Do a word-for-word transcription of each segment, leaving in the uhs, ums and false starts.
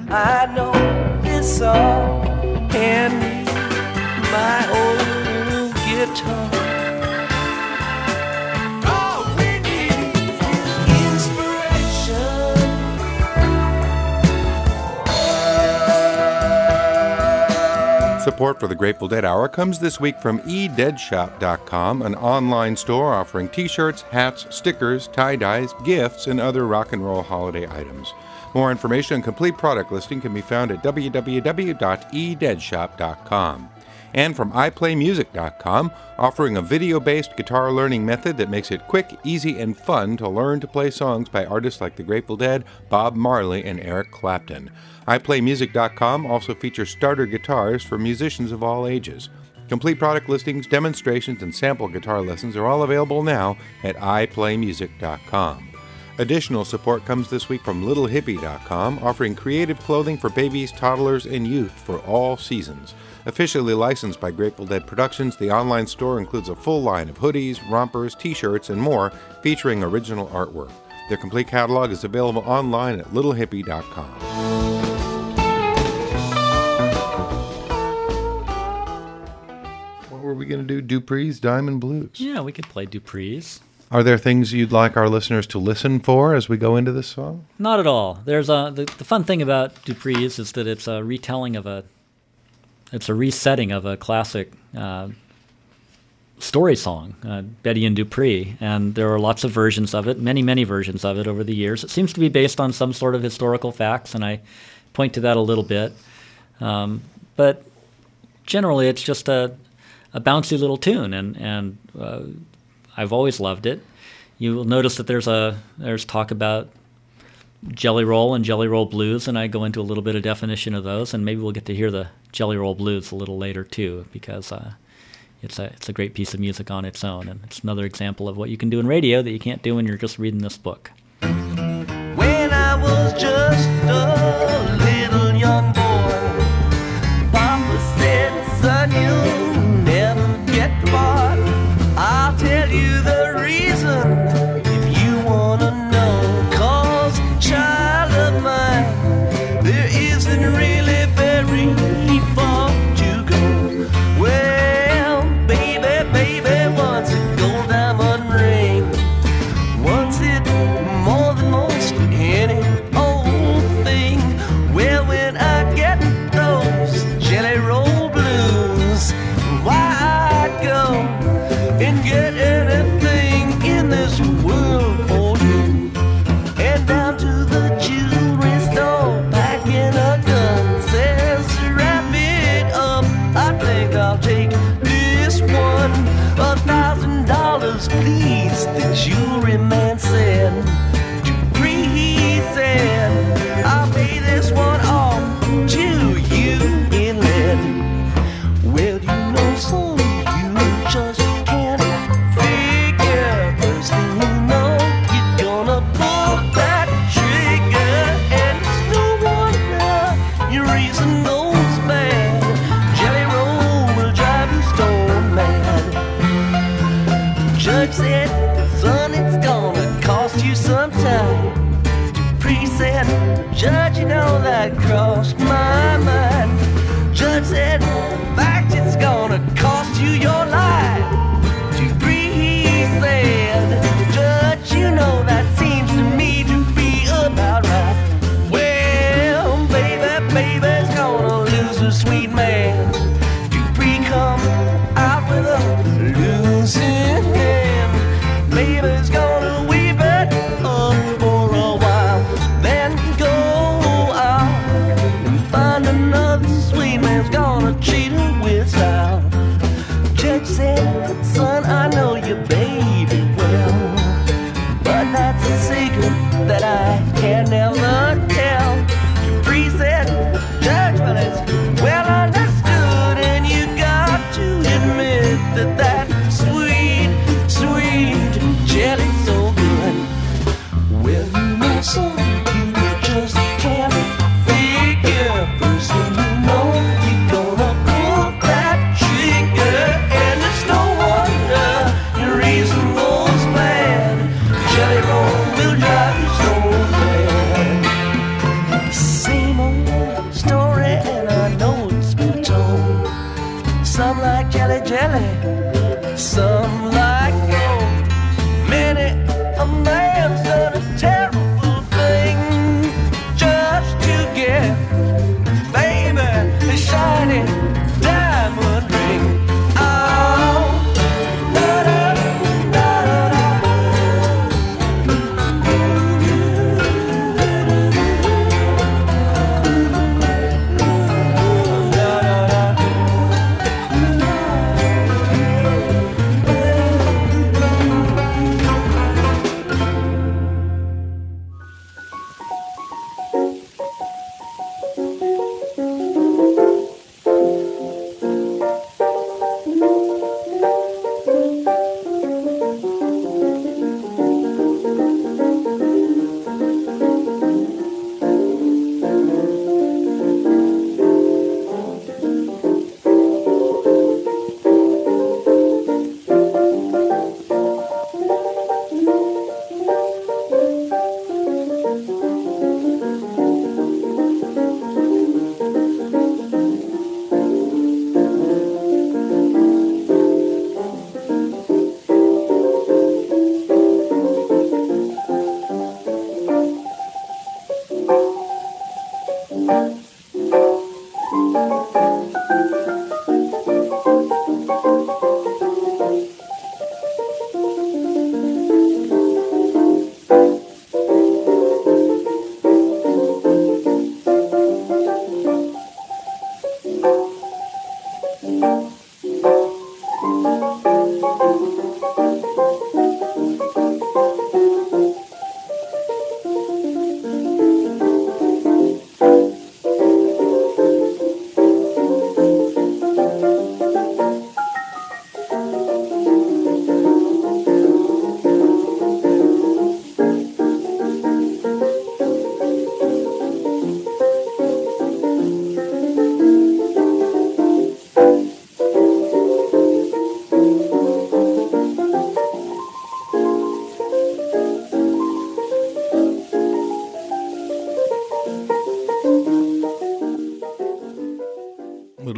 I know it's all and my old guitar. All we need is inspiration. Support for the Grateful Dead Hour comes this week from e dead shop dot com, an online store offering t-shirts, hats, stickers, tie-dyes, gifts, and other rock and roll holiday items. More information and complete product listing can be found at w w w dot e dead shop dot com. And from i play music dot com, offering a video-based guitar learning method that makes it quick, easy, and fun to learn to play songs by artists like the Grateful Dead, Bob Marley, and Eric Clapton. i play music dot com also features starter guitars for musicians of all ages. Complete product listings, demonstrations, and sample guitar lessons are all available now at i play music dot com. Additional support comes this week from little hippie dot com, offering creative clothing for babies, toddlers, and youth for all seasons. Officially licensed by Grateful Dead Productions, the online store includes a full line of hoodies, rompers, t-shirts, and more, featuring original artwork. Their complete catalog is available online at little hippie dot com. What were we going to do? Dupree's Diamond Blues. Yeah, we could play Dupree's. Are there things you'd like our listeners to listen for as we go into this song? Not at all. There's a the, the fun thing about Dupree's is that it's a retelling of a it's a resetting of a classic uh, story song, uh, Betty and Dupree, and there are lots of versions of it, many many versions of it over the years. It seems to be based on some sort of historical facts, and I point to that a little bit. Um, but generally, it's just a a bouncy little tune, and and uh, I've always loved it. You will notice that there's a there's talk about Jelly Roll and Jelly Roll Blues, and I go into a little bit of definition of those, and maybe we'll get to hear the Jelly Roll Blues a little later too, because uh, it's a it's a great piece of music on its own, and it's another example of what you can do in radio that you can't do when you're just reading this book. When I was just a little young boy, Papa said, son, you'll never get bored. I'll tell you the reason if you want to know. Cause, child of mine, there isn't really very far to go. Well, baby, baby, once a gold diamond ring, once it more than most any old thing. Well, when I get those Jelly Roll Blues, why I'd go and get anything in this world for you. And down to the jewelry store, packing a gun, says wrap it up, I think I'll take this one. A thousand dollars please, the jewelry man said. Dupree said, I'll pay this one off to you in lead. Well, you know, son, you just can't figure. First thing you know, you're gonna pull that trigger, and it's no wonder your reason goes bad. Jelly Roll will drive you stone mad. Judge said, son, it's gonna cost you some time. Dupree said, Judge, you know that crossed my mind. Judge said, in fact, it's gonna cost you your life. Dupree said, Judge, you know that seems to me to be about right. Well, baby, baby's gonna lose her sweet man. Dupree come out with a losing hand. Baby's gonna weave it up for a while, then go out and find another sweet man's gonna treat her with style. Judge said, son, I know you baby well, but that's a secret that I can never tell. Dupree said, Judge, well, it's well understood, and you got to admit that that sweet, sweet jelly's so good. Well, you know, son, you just can't figure. First thing you know, you're gonna pull that trigger, and it's no wonder your reason goes bad. Jelly Roll will drive you so mad. Same old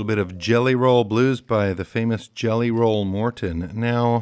bit of Jelly Roll Blues by the famous Jelly Roll Morton. Now,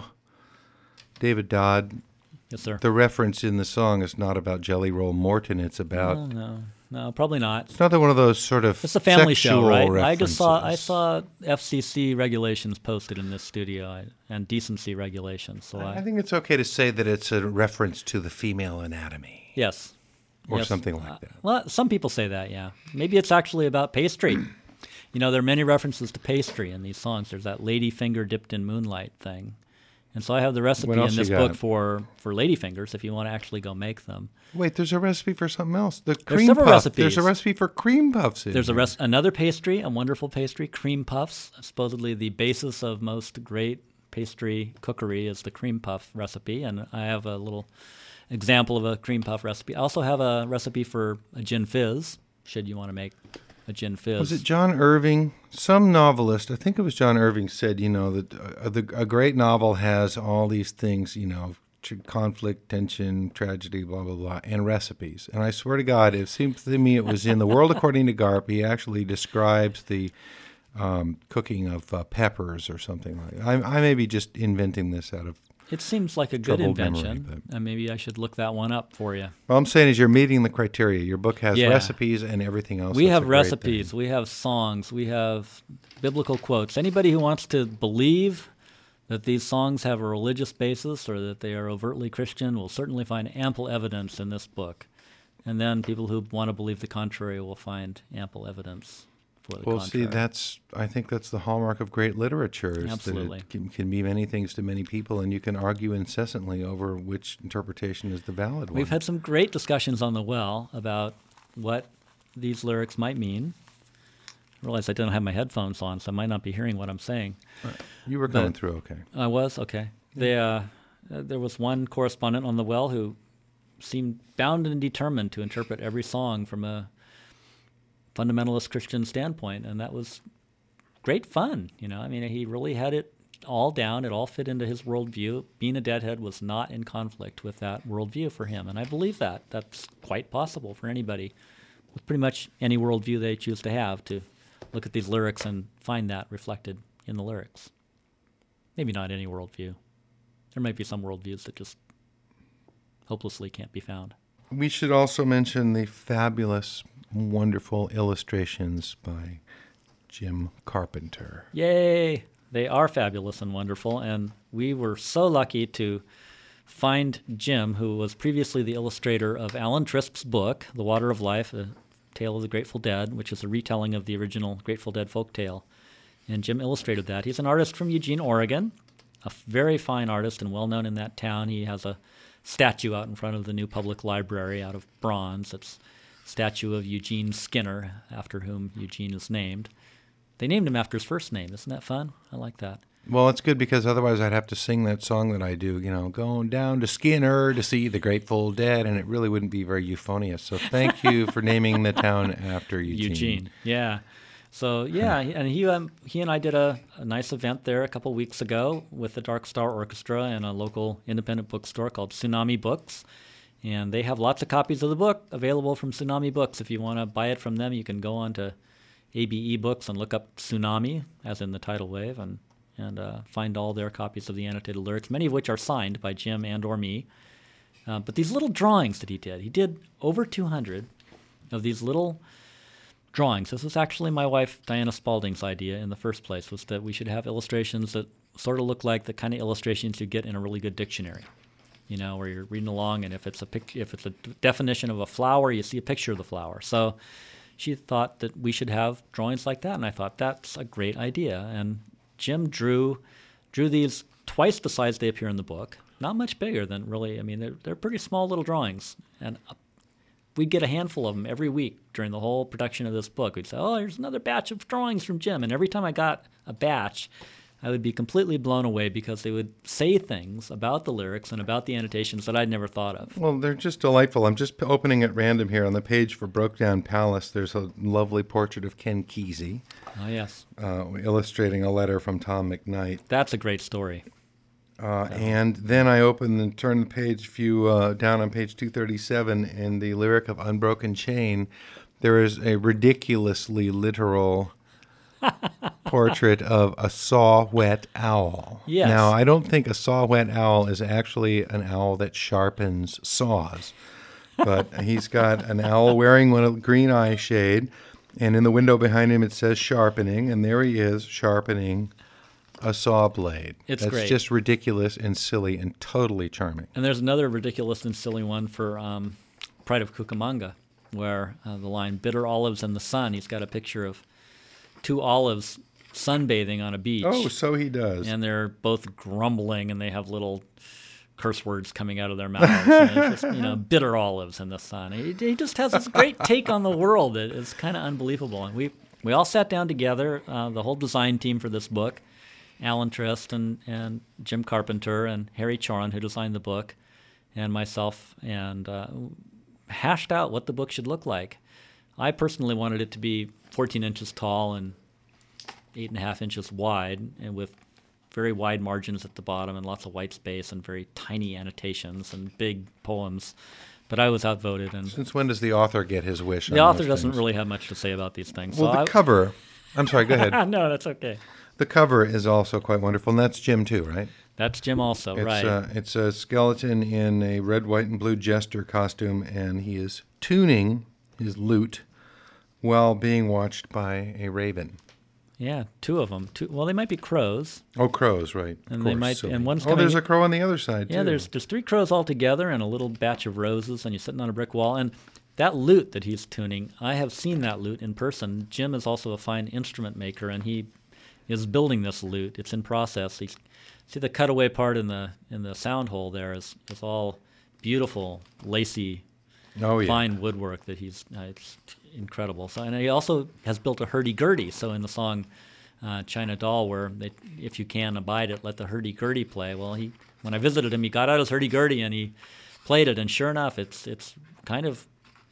David Dodd, Yes, sir. the reference in the song is not about Jelly Roll Morton. It's about... Oh, no, no, probably not. It's not one of those sort of It's a family sexual show, right? references. I just saw I saw F C C regulations posted in this studio I, and decency regulations. So I, I think it's okay to say that it's a reference to the female anatomy. yes, Or yes. something like Uh, that. well, some people say that. Yeah, maybe it's actually about pastry. You know, there are many references to pastry in these songs. There's that ladyfinger dipped in moonlight thing. And so I have the recipe What else in you this got? book for, for ladyfingers if you want to actually go make them. Wait, there's a recipe for something else. The cream several puff. recipes. There's a recipe for cream puffs in There's a here. res- another pastry, a wonderful pastry, cream puffs. Supposedly the basis of most great pastry cookery is the cream puff recipe, and I have a little example of a cream puff recipe. I also have a recipe for a gin fizz, should you want to make a gin fizz. Was it John Irving? Some novelist, I think it was John Irving, said, you know, that uh, the, a great novel has all these things, you know, tr- conflict, tension, tragedy, blah, blah, blah, and recipes. And I swear to God, it seems to me it was in The World According to Garp. He actually describes the um, cooking of uh, peppers or something like that. I, I may be just inventing this out of... It seems like a good troubled invention, memory, and maybe I should look that one up for you. All I'm saying is you're meeting the criteria. Your book has Yeah. recipes and everything else. We That's have a great recipes, thing. we have songs, we have biblical quotes. Anybody who wants to believe that these songs have a religious basis or that they are overtly Christian will certainly find ample evidence in this book. And then people who want to believe the contrary will find ample evidence for the Well, contrary. see, that's I think that's the hallmark of great literature. Is Absolutely. That it can, can be many things to many people, and you can argue incessantly over which interpretation is the valid one. We've had some great discussions on the well about what these lyrics might mean. I realize I don't have my headphones on, so I might not be hearing what I'm saying. you were but- coming through okay. I was? Okay. They, uh, uh, there was one correspondent on the well who seemed bound and determined to interpret every song from a fundamentalist Christian standpoint, and that was great fun. You know, I mean, he really had it all down. It all fit into his worldview. Being a Deadhead was not in conflict with that worldview for him, and I believe that. That's quite possible for anybody with pretty much any worldview they choose to have to look at these lyrics and find that reflected in the lyrics. Maybe not any worldview. There might be some worldviews that just hopelessly can't be found. We should also mention the fabulous, wonderful illustrations by Jim Carpenter. Yay! They are fabulous and wonderful, and we were so lucky to find Jim, who was previously the illustrator of Alan Trisk's book, The Water of Life, A Tale of the Grateful Dead, which is a retelling of the original Grateful Dead folk tale. And Jim illustrated that. He's an artist from Eugene, Oregon, a very fine artist and well-known in that town. He has a statue out in front of the new public library out of bronze. It's a statue of Eugene Skinner, after whom Eugene is named. They named him after his first name. Isn't that fun? I like that. Well, it's good because otherwise I'd have to sing that song that I do, you know, going down to Skinner to see the Grateful Dead, and it really wouldn't be very euphonious. So thank you for naming the town after Eugene. Eugene, yeah. So yeah, and he um, he and I did a, a nice event there a couple weeks ago with the Dark Star Orchestra and a local independent bookstore called Tsunami Books, and they have lots of copies of the book available from Tsunami Books. If you want to buy it from them, you can go on to A B E Books and look up Tsunami, as in the tidal wave, and and uh, find all their copies of the annotated lyrics, many of which are signed by Jim and or me. Uh, but these little drawings that he did, he did over two hundred of these little drawings. This was actually my wife Diana Spalding's idea in the first place, was that we should have illustrations that sort of look like the kind of illustrations you get in a really good dictionary. You know, where you're reading along, and if it's a pic- if it's a d- definition of a flower, you see a picture of the flower. So she thought that we should have drawings like that, and I thought that's a great idea. And Jim drew drew these twice the size they appear in the book. Not much bigger than really. I mean, they're they're pretty small little drawings, and uh, we'd get a handful of them every week during the whole production of this book. We'd say, "Oh, here's another batch of drawings from Jim," and every time I got a batch, I would be completely blown away because they would say things about the lyrics and about the annotations that I'd never thought of. Well, they're just delightful. I'm just p- opening at random here on the page for Broke Down Palace. There's a lovely portrait of Ken Kesey Oh yes, uh, illustrating a letter from Tom McKnight. that's a great story. Uh, and then I open and turn the page few uh, down on page two thirty-seven, and the lyric of Unbroken Chain, there is a ridiculously literal portrait of a saw-whet owl. Yes. Now, I don't think a saw-whet owl is actually an owl that sharpens saws, but he's got an owl wearing one a green eye shade, and in the window behind him it says sharpening, and there he is sharpening a saw blade. It's That's great. just ridiculous and silly and totally charming. And there's another ridiculous and silly one for um, Pride of Cucamonga, where uh, the line "bitter olives in the sun." He's got a picture of two olives sunbathing on a beach. Oh, so he does. And they're both grumbling, and they have little curse words coming out of their mouths. And it's just, you know, bitter olives in the sun. He, he just has this great take on the world. It, it's kind of unbelievable. And we we all sat down together, uh, the whole design team for this book, Alan Trist and, and Jim Carpenter and Harry Choron, who designed the book, and myself, and uh, hashed out what the book should look like. I personally wanted it to be fourteen inches tall and eight and a half inches wide, and with very wide margins at the bottom and lots of white space and very tiny annotations and big poems. But I was outvoted. And Since when does the author get his wish? the on author those doesn't things? really have much to say about these things. Well, so the I, cover. I'm sorry. Go ahead. no, that's okay. The cover is also quite wonderful, and that's Jim too, right? That's Jim also, It's, right. uh, it's a skeleton in a red, white, and blue jester costume, and he is tuning his lute while being watched by a raven. Yeah, two of them. Two, well, they might be crows. Oh, crows, right. And of they course, might- silly. and one's oh, coming- there's a crow on the other side, Yeah, too. there's there's three crows all together and a little batch of roses, and you're sitting on a brick wall. And that lute that he's tuning, I have seen that lute in person. Jim is also a fine instrument maker, and he is building this lute. It's in process. He's, see the cutaway part in the in the sound hole there is, is all beautiful, lacy, Oh, yeah. fine woodwork that he's uh, it's incredible. So, and he also has built a hurdy-gurdy. So in the song uh, China Doll, where they, if you can abide it, let the hurdy-gurdy play. Well, he when I visited him, he got out his hurdy-gurdy and he played it, and sure enough, it's it's kind of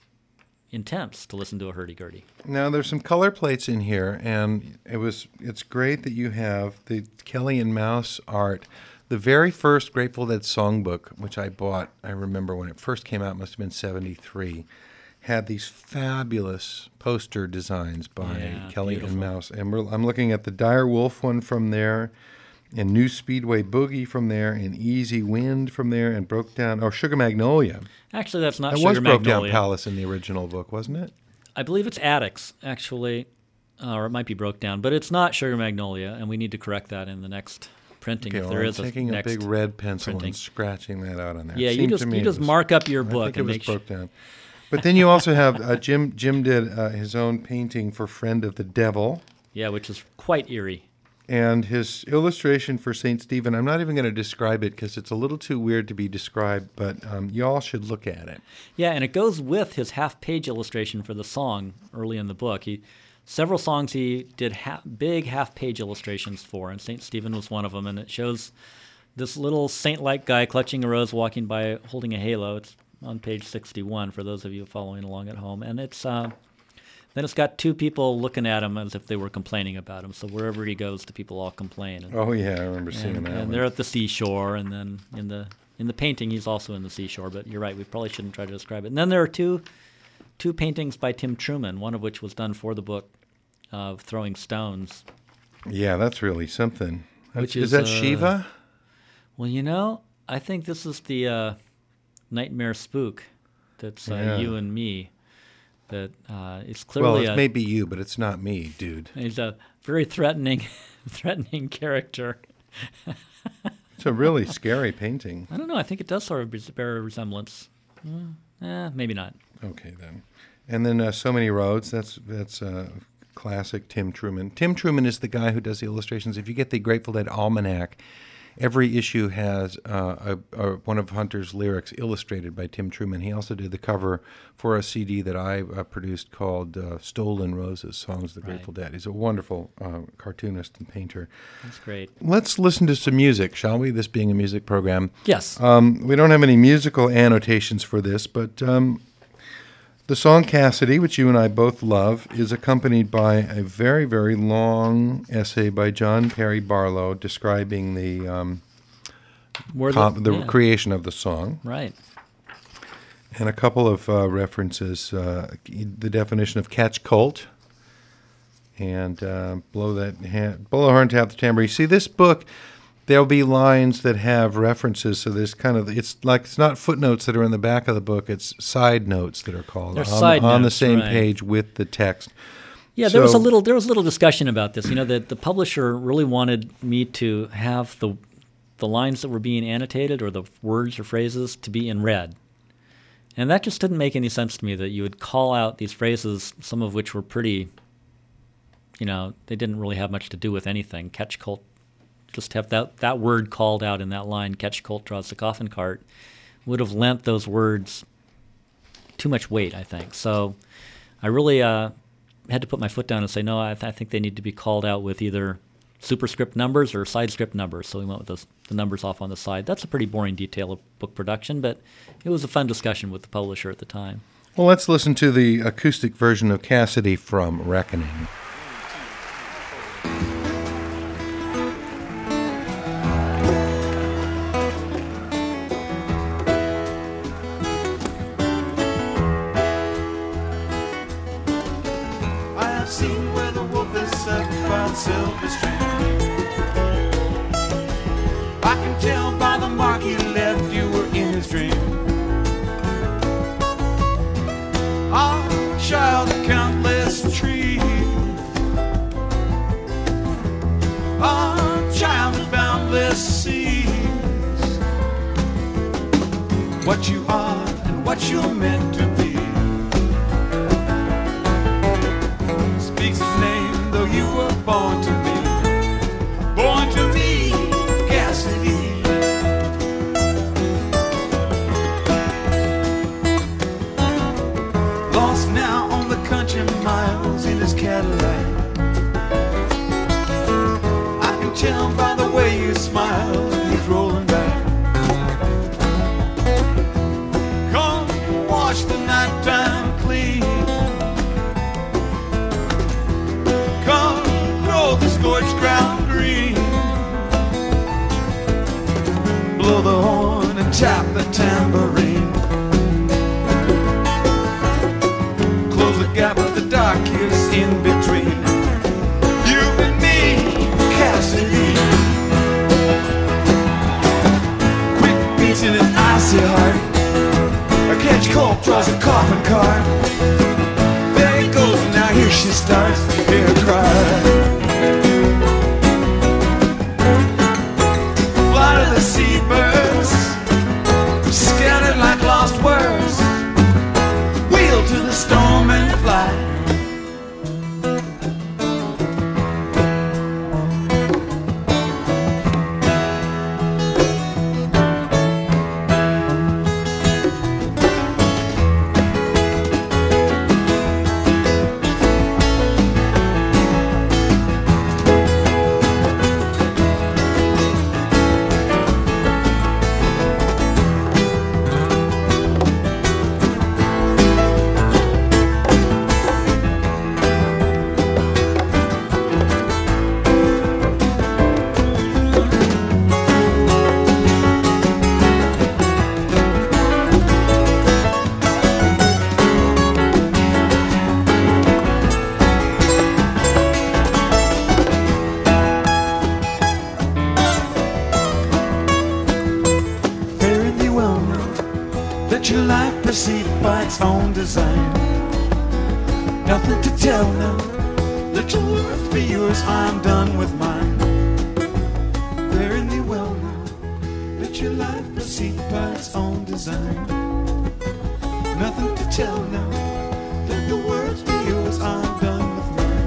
intense to listen to a hurdy-gurdy. Now, there's some color plates in here, and it was it's great that you have the Kelly and Mouse art. The very first Grateful Dead songbook, which I bought, I remember when it first came out, must have been seventy-three, had these fabulous poster designs by Yeah, Kelly beautiful. and Mouse. And we're, I'm looking at the Dire Wolf one from there, and New Speedway Boogie from there, and Easy Wind from there, and Broke Down, or Sugar Magnolia. Actually, that's not It Sugar was Broke Down Magnolia. Palace in the original book, wasn't it? I believe it's Addicts, actually, uh, or it might be Broke Down, but it's not Sugar Magnolia, and we need to correct that in the next printing Okay, if well, there I'm is a taking a next big red pencil printing. and scratching that out on there. Yeah, It you seemed just to me you it just was- mark up your I book think it and was make sure. broke down. But then you also have uh, Jim. Jim did uh, his own painting for Friend of the Devil, Yeah, which is quite eerie. and his illustration for Saint Stephen. I'm not even going to describe it because it's a little too weird to be described. But um, y'all should look at it. Yeah, and it goes with his half-page illustration for the song early in the book. He several songs he did ha- big half-page illustrations for, and Saint Stephen was one of them. And it shows this little saint-like guy clutching a rose, walking by, holding a halo. It's on page sixty-one for those of you following along at home, and it's uh, then it's got two people looking at him as if they were complaining about him. So wherever he goes, the people all complain. And, Oh yeah, I remember seeing and, that. and one. they're at the seashore, and then in the in the painting, he's also in the seashore. But you're right; we probably shouldn't try to describe it. And then there are two two paintings by Tim Truman, one of which was done for the book of Throwing Stones. Yeah, that's really something. Which is, is, that uh, Shiva? Well, you know, I think this is the uh, Nightmare Spook. That's uh, Yeah. you and me. That uh, it's Well, clearly it a, may be you, but it's not me, dude. he's a very threatening, threatening character. It's a really scary painting. I don't know. I think it does sort of res- bear a resemblance. Mm, eh, maybe not. Okay, then. And then uh, So Many Roads, that's that's uh, classic Tim Truman. Tim Truman is the guy who does the illustrations. If you get the Grateful Dead Almanac, every issue has uh, a, a, one of Hunter's lyrics illustrated by Tim Truman. He also did the cover for a C D that I uh, produced called uh, Stolen Roses, Songs of the Grateful Right. Dead. He's a wonderful uh, cartoonist and painter. That's great. Let's listen to some music, shall we? This being a music program. Yes. Um, we don't have any musical annotations for this, but um, the song Cassidy, which you and I both love, is accompanied by a very, very long essay by John Perry Barlow describing the um, Where com- the yeah, creation of the song, right. and a couple of uh, references. Uh, the definition of catch colt and uh, blow that hand, blow the horn, tap the tambourine. See, this book, there'll be lines that have references. So there's kind of, it's like, it's not footnotes that are in the back of the book. It's side notes that are called They're on, side on notes, the same right. page with the text. Yeah, So- there was a little there was a little discussion about this. You know, that the publisher really wanted me to have the the lines that were being annotated or the words or phrases to be in red. And that just didn't make any sense to me, that you would call out these phrases, some of which were pretty, you know, they didn't really have much to do with anything. Catch Colt, just have that, that word called out in that line, catch Colt draws the coffin cart, would have lent those words too much weight, I think. So I really uh, had to put my foot down and say, no, I, th- I think they need to be called out with either superscript numbers or side script numbers. So we went with those, the numbers off on the side. That's a pretty boring detail of book production, but it was a fun discussion with the publisher at the time. Well, let's listen to the acoustic version of Cassidy from Reckoning. I have seen where the wolf is set by the silver string. I can tell by the mark he left you were in his dream. Ah, child of countless trees. Ah, child of boundless seas. What you are and what you're meant to be speaks his name, though you were born to me. Born to me, Cassidy. Lost now on the country miles in his Cadillac. I can tell by the way you smile, he's rolling back. Come wash the nighttime clean. Come grow the scorched ground green. Blow the horn and tap the tambourine. Close the gap of the darkest in between you and me, Cassidy. Quick beats in his icy heart. A catch Colt draws a coffin cart. There he goes, and now here she starts to hear her cry. Fly to the seabirds, scattered like lost words. Wheel to the storm and fly. Fare thee well now, let your life proceed by its own design. Nothing to tell now, let your worth be yours, I'm done with mine. Fare thee well now, let your life proceed by its own design. Nothing to tell now, let the words be yours, I'm done with mine.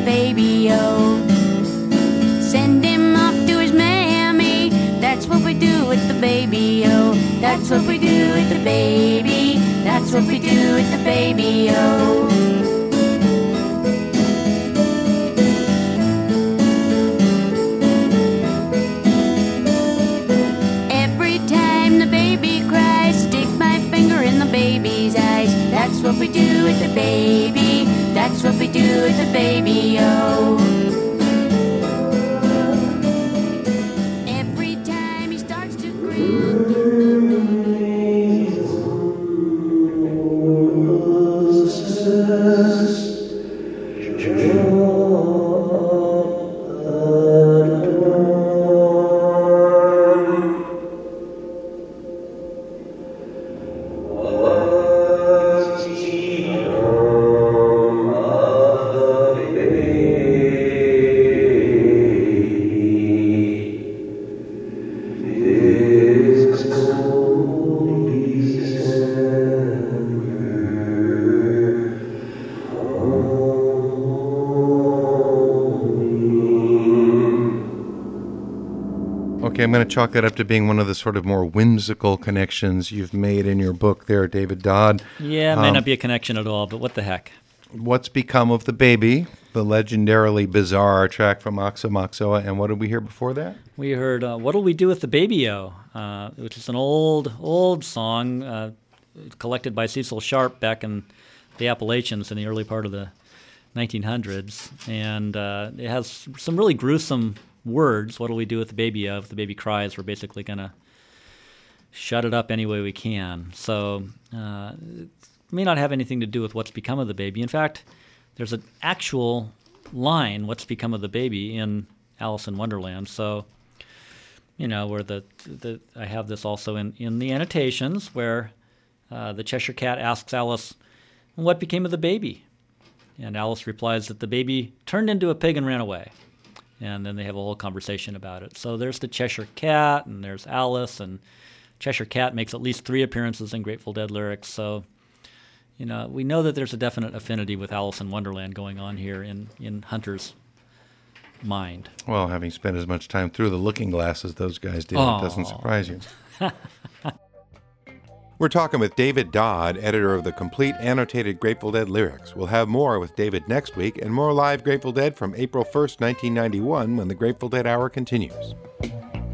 baby-o. Send him off to his mammy. That's what we do with the baby-o. That's what we do with the baby. That's what we do with the baby-o. Every time the baby cries, stick my finger in the baby's eyes. That's what we do with the baby. That's what we do with the baby-o. Every time he starts to grin, Okay, I'm going to chalk that up to being one of the sort of more whimsical connections you've made in your book there, David Dodd. Yeah, it may Um, not be a connection at all, but what the heck. What's Become of the Baby, the legendarily bizarre track from Aoxomoxoa, and what did we hear before that? We heard uh, What'll We Do with the Baby-O, uh, which is an old, old song uh, collected by Cecil Sharp back in the Appalachians in the early part of the nineteen hundreds. And uh, it has some really gruesome words. What'll we do with the baby-o? If the baby cries, we're basically going to shut it up any way we can. So uh, it may not have anything to do with what's become of the baby. In fact, there's an actual line, what's become of the baby, in Alice in Wonderland. So, you know, where the, the I have this also in, in the annotations where uh, the Cheshire Cat asks Alice, what became of the baby? And Alice replies that the baby turned into a pig and ran away. And then they have a whole conversation about it. So there's the Cheshire Cat, and there's Alice, and Cheshire Cat makes at least three appearances in Grateful Dead lyrics. So, you know, we know that there's a definite affinity with Alice in Wonderland going on here in, in Hunter's mind. Well, having spent as much time through the looking glass as those guys did, Oh. it doesn't surprise you. We're talking with David Dodd, editor of the complete annotated Grateful Dead lyrics. We'll have more with David next week and more live Grateful Dead from April first, nineteen ninety-one, when the Grateful Dead Hour continues.